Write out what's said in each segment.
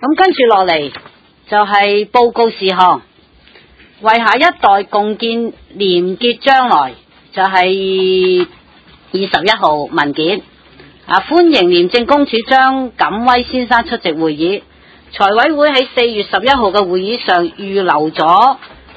咁跟住落嚟就係報告事項，為下一代共建廉潔將來，就係21號文件。歡迎廉政公署張錦威先生出席會議。財委會喺4月11號嘅會議上預留咗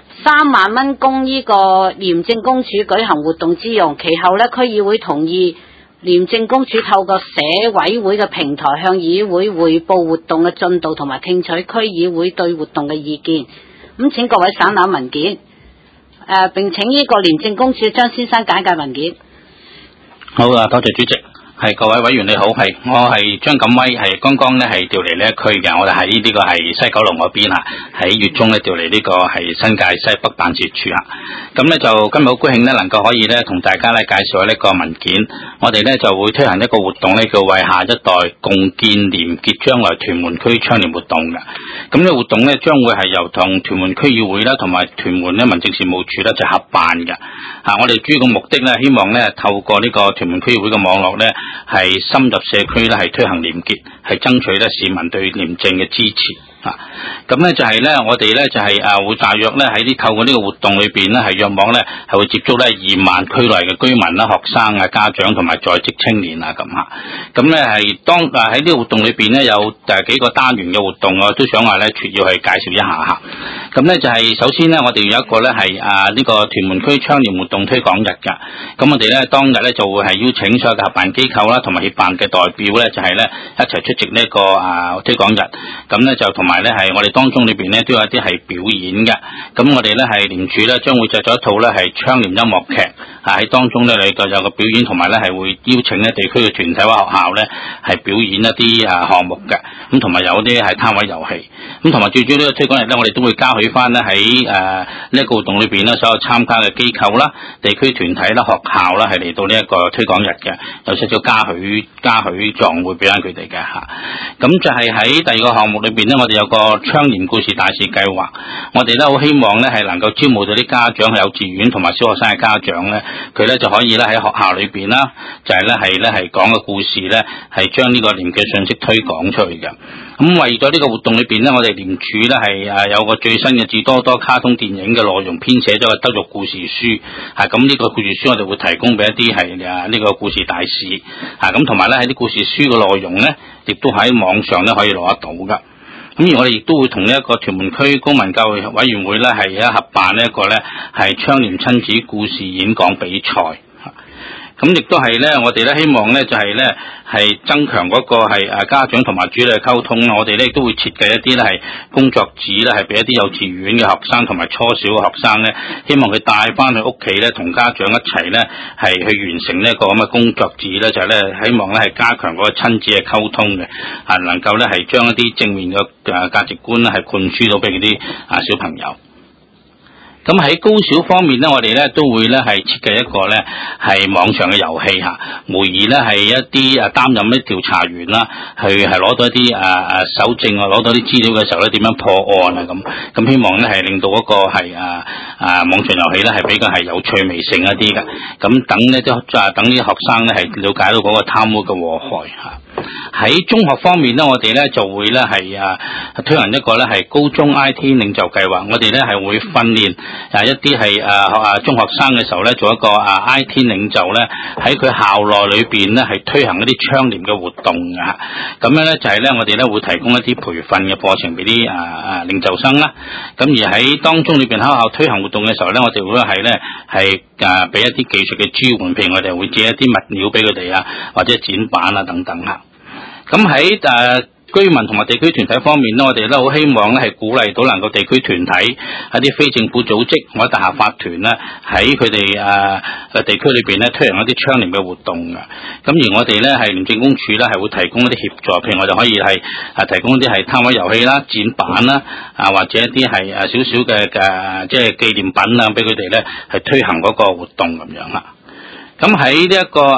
3萬蚊供呢個廉政公署舉行活動之用，其後呢，區議會同意廉政公署透過社委會嘅平台向議會匯報活動嘅進度同埋聽取區議會對活動嘅意見。咁請各位省覽文件，並請呢個廉政公署張先生簡介文件。 好啊，多謝主席。係各位委員你好，我係張錦威，係剛剛咧係調嚟呢一區嘅，我哋喺呢個係西九龍嗰邊啊，喺月中咧調嚟呢個係新界西北辦事處啊。咁咧就今日好高興咧，能夠可以咧同大家咧介紹呢個文件。我哋咧就會推行一個活動咧，叫為下一代共建廉潔將來屯門區倡廉活動嘅。咁呢個活動咧將會係由同屯門區議會啦，同埋屯門咧民政事務處咧就合辦嘅。我哋主要嘅目的咧，希望咧透過呢個屯門區議會嘅網絡咧，係深入社區咧，係推行廉潔，係爭取咧市民對廉政嘅支持。咁咧就係咧，我哋咧就係會大約咧喺透過呢個活動裏邊咧，係約莫咧係會接觸咧2萬區內嘅居民啦、學生啊、家長同埋在職青年啊咁嚇。咁咧係當喺呢個活動裏邊咧有幾個單元嘅活動，我都想話咧，主要係介紹一下嚇。咁咧就係首先咧，我哋有一個咧係呢個屯門區倡廉活動推廣日㗎。咁我哋咧當日咧就會係邀請所有嘅合辦機構啦，同埋協辦嘅代表咧，就係咧一齊出席呢個推廣日。咁咧就同埋咧係我哋當中裏邊咧都有一啲係表演嘅。咁我哋咧係廉署咧將會製作一套咧係倡廉音樂劇，喺當中咧你就有個表演，同埋咧係會邀請咧地區嘅團體或學校咧係表演一啲項目嘅。咁同埋有啲係攤位遊戲。咁同埋最主要呢個推廣日咧，我哋都會嘉許翻咧喺呢一個活動裏邊咧所有參加嘅機構啦、地區團體啦、學校啦係嚟到呢一個推廣日嘅，有少少嘉許狀會俾翻佢哋嘅嚇。咁就係喺第二個項目裏邊咧，我哋有個倡廉故事大使計劃，我哋咧好希望咧係能夠招募到啲家長，係幼稚園同埋小學生嘅家長咧，佢咧就可以咧喺學校裏邊啦，就係係講個故事咧，係將呢個廉潔信息推廣出去嘅。咁為咗呢個活動裏邊咧，我哋廉署咧係有個最新嘅智多多卡通電影嘅內容編寫咗個德育故事書，咁呢個故事書我哋會提供俾一啲係呢個故事大使，咁同埋咧喺啲故事書嘅內容咧，亦都喺網上咧可以攞得到噶。咁而我哋亦都會同呢一個屯門區公民教育委員會咧係合辦呢一個咧係倡廉親子故事演講比賽。咁亦都係咧，我哋咧希望咧就係咧係增強嗰個係家長同埋主理嘅溝通。我哋咧亦都會設計一啲咧係工作紙咧，係俾一啲幼稚園嘅學生同埋初小嘅學生咧，希望佢帶翻去屋企咧，同家長一齊咧係去完成呢一個咁嘅工作紙咧，就係咧希望咧係加強嗰個親子嘅溝通嘅，能夠咧係將一啲正面嘅價值觀咧係灌輸到俾嗰啲小朋友。咁喺高小方面咧，我哋咧都會咧係設計一個咧係網上嘅遊戲嚇，模擬咧係一啲擔任啲調查員啦，去係攞到一啲搜證攞到啲資料嘅時候咧，點樣破案啊咁希望咧係令到嗰個係網上遊戲咧係比較係有趣味性一啲嘅，咁等呢啲等啲學生咧係了解到嗰個貪污嘅禍害嚇。喺中學方面咧，我哋咧就會咧係推行一個咧係高中 IT 領袖計劃。我哋咧係會訓練一啲係中學生嘅時候咧，做一個IT 領袖咧，喺佢校內裏邊咧係推行一啲倡廉嘅活動嘅。咁樣咧就係咧，我哋咧會提供一啲培訓嘅課程俾啲領袖生啦。咁而喺當中裏邊喺學校推行活動嘅時候咧，我哋會係咧係俾一啲技術嘅支援，譬如我哋會借一啲物料俾佢哋或者剪板等等嚇。咁喺居民同埋地區團體方面咧，我哋咧好希望咧係鼓勵到能夠地區團體一啲非政府組織或者大廈法團咧喺佢哋地區裏邊咧推行一啲倡廉嘅活動嘅。咁而我哋咧係廉政公署咧係會提供一啲協助，譬如我哋可以係提供一啲係攤位遊戲啦、剪板啦或者一啲係少少嘅即係紀念品俾佢哋咧係推行嗰個活動咁樣啦。咁喺呢一個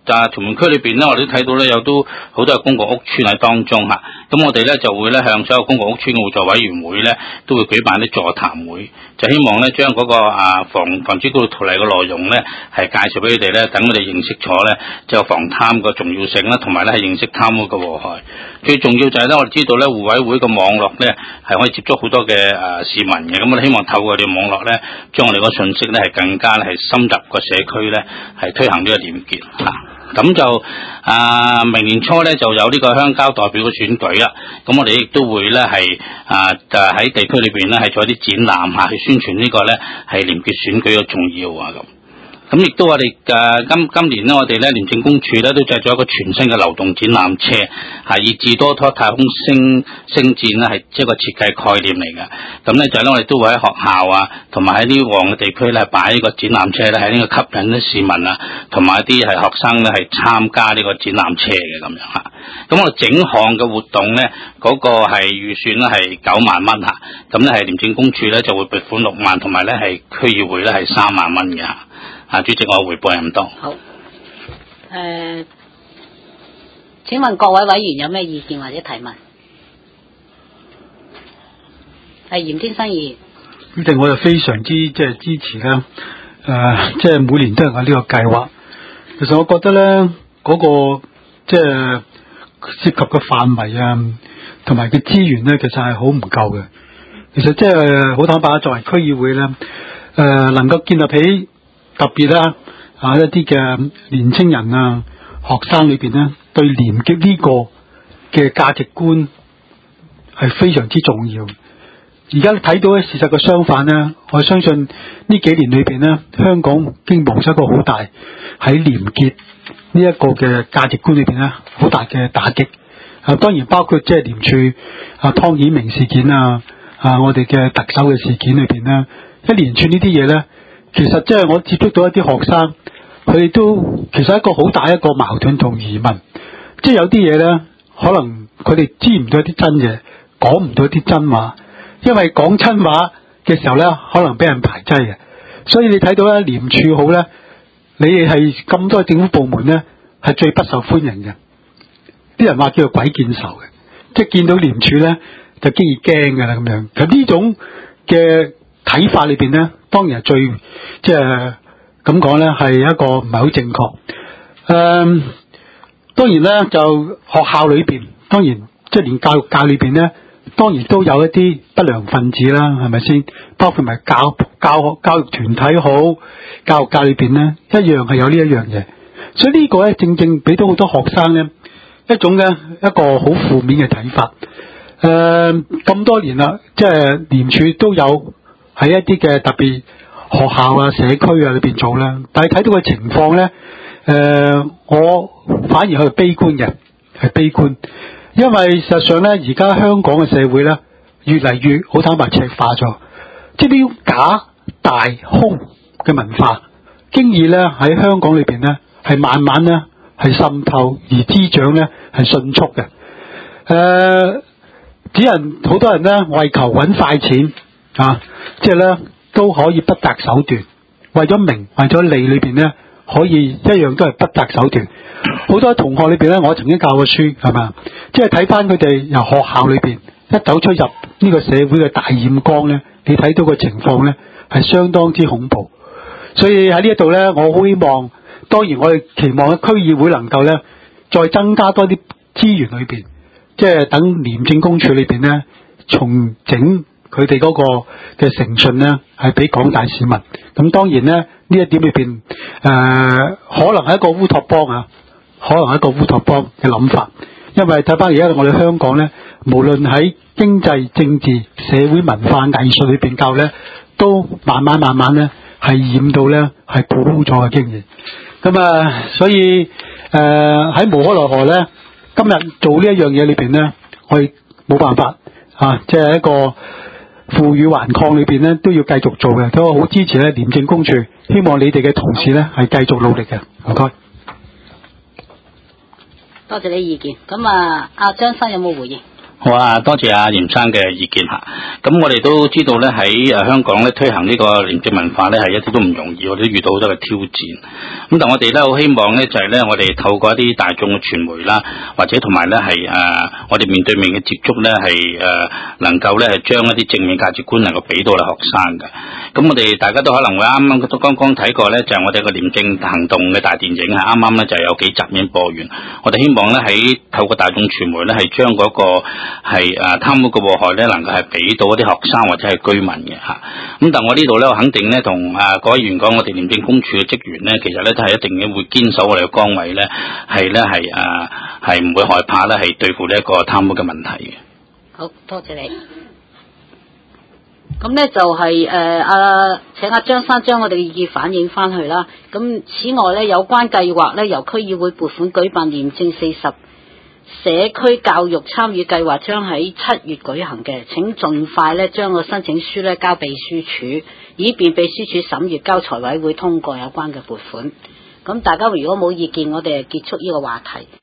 屯門區裏邊咧，我哋都睇到咧有都好多嘅公共屋邨喺當中嚇。咁我哋咧就會咧向所有公共屋邨嘅互助委員會咧都會舉辦啲座談會，就希望咧將嗰個防止賄賂條例嘅內容咧係介紹俾佢哋咧，等我哋認識咗咧就防貪個重要性啦，同埋咧係認識貪污嘅禍害。最重要就係咧，我哋知道咧互委會嘅網絡咧係可以接觸好多嘅市民嘅，咁我哋希望透過我哋網絡咧，將我哋個信息咧係更加係深入個社區咧，係推行呢個廉潔嚇。咁就明年初咧就有呢個鄉郊代表嘅選舉啦。咁我哋亦都會咧係喺地區裏邊咧係做一啲展覽嚇，去宣傳呢個咧係廉潔選舉嘅重要啊咁。咁亦都我哋今年咧，我哋咧廉政公署咧都製咗一個全新嘅流動展覽車，係以智多托太空星戰咧係一個設計概念嚟嘅。咁咧就係咧我哋都會喺學校啊，同埋喺啲旺嘅地區咧擺呢個展覽車咧，喺呢個吸引啲市民啊，同埋一啲係學生咧係參加呢個展覽車嘅咁樣嚇。咁我整項嘅活動咧，嗰個係預算咧係9萬蚊嚇。咁咧係廉政公署咧就會撥款6萬，同埋咧係區議會咧係3萬蚊嘅嚇。主席，我回報係咁多。 好。請問各位委員有咩意見或者提問？係嚴天生議員。 咁就我就非常之即係支持啦。即係每年都有呢個計劃。其實我覺得咧，嗰個即係涉及嘅範圍啊，同埋嘅資源咧，其實係好唔夠嘅。其實即係好坦白，作為區議會咧，能夠建立起特別啦一啲嘅年青人啊、學生裏邊咧，對廉潔呢個嘅價值觀係非常之重要。而家睇到咧，事實嘅相反咧，我相信呢幾年裏邊咧，香港經蒙受一個好大喺廉潔呢一個嘅價值觀裏邊咧，好大嘅打擊。當然包括即係廉署湯顯明事件我哋嘅特首嘅事件裏邊咧，一連串呢啲嘢咧。其實即係我接觸到一啲學生，佢哋都其實一個好大一個矛盾同疑問，即係有啲嘢咧，可能佢哋知唔到一啲真嘢，講唔到一啲真話，因為講真話嘅時候咧，可能俾人排擠嘅。所以你睇到咧，廉署好咧，你哋係咁多政府部門咧，係最不受歡迎嘅。啲人話叫做鬼見愁嘅，即係見到廉署咧就驚㗎啦咁樣。其實呢種嘅睇法裏邊咧，當然係最即係咁講咧，係一個唔係好正確。當然咧，就學校裏邊，當然即係連教育界裏邊咧，當然都有一啲不良分子啦，係咪先？包括埋教育團體好，教育界裏邊咧，一樣係有呢一樣嘢。所以呢個咧，正正俾到好多學生咧一種咧一個好負面嘅睇法。咁多年啦，即係廉署都有喺一啲嘅特別學校啊、社區啊裏邊做啦，但係睇到嘅情況咧，我反而係悲觀嘅，係悲觀，因為事實上咧，而家香港嘅社會咧，越嚟越好坦白赤化咗，即係呢種假大空嘅文化，經已咧喺香港裏邊咧係慢慢咧係滲透而滋長咧係迅速嘅，好多人咧為求揾快錢即係咧都可以不擇手段，為咗名為咗利裏邊咧可以一樣都係不擇手段。好多同學裏邊咧，我曾經教過書係嘛，即係睇翻佢哋由學校裏邊一走出入呢個社會嘅大染缸咧，你睇到個情況咧係相當之恐怖。所以喺呢一度咧，我好希望，當然我哋期望區議會能夠咧再增加多啲資源裏邊，即係等廉政公署裏邊咧重整佢哋嗰個嘅誠信咧，係俾廣大市民。咁當然咧呢一點裏邊可能係一個烏托邦可能係一個烏托邦嘅諗法。因為睇翻而家我哋香港咧，無論喺經濟、政治、社會、文化、藝術裏邊教咧，都慢慢咧係染到咧係古咗嘅經驗。咁所以喺無可奈何咧，今日做呢一樣嘢裏邊咧，我哋冇辦法即係一個負隅頑抗裏邊咧都要繼續做嘅。所以我好支持咧廉政公署，希望你哋嘅同事咧係繼續努力嘅。唔該， 多謝你意見。咁阿張生有冇回應？ 好啊，多謝阿嚴生嘅意見吓。咁我哋都知道咧，喺香港咧推行呢個廉政文化咧係一啲都唔容易，我哋都遇到好多嘅挑戰。咁但我哋咧好希望咧就係咧我哋透過一啲大眾嘅傳媒啦，或者同埋咧係我哋面對面嘅接觸咧係能夠咧係將一啲正面價值觀能夠俾到我哋學生嘅。咁我哋大家都可能會啱啱都剛剛睇過咧，就係我哋個廉政行動嘅大電影啊，啱啱咧就有幾集已經播完。我哋希望咧喺透過大眾傳媒咧係將嗰個係貪污嘅禍害咧，能夠係俾到一啲學生或者係居民嘅吓。咁但我呢度咧，我肯定咧同各位員講，我哋廉政公署嘅職員咧，其實咧都係一定嘅會堅守我哋嘅崗位咧，係咧係唔會害怕咧，係對付呢一個貪污嘅問題嘅。 好多謝你。咁咧就係請阿張生將我哋嘅意見反映翻去啦。咁此外咧，有關計劃咧，由區議會撥款舉辦廉政40社區教育參與計劃，將喺7月舉行嘅。請盡快咧將個申請書咧交秘書處，以便秘書處審閱，交財委會通過有關嘅撥款。咁大家如果冇意見，我哋結束呢個話題。